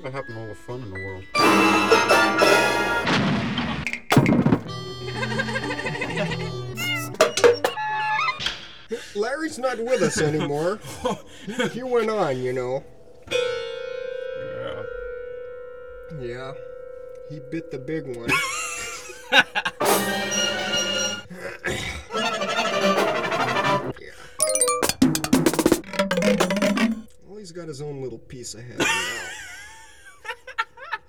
to happen to all the fun in the world. Larry's not with us anymore. He went on, you know. Yeah. Yeah, he bit the big one. Yeah. Well, he's got his own little piece of heaven now.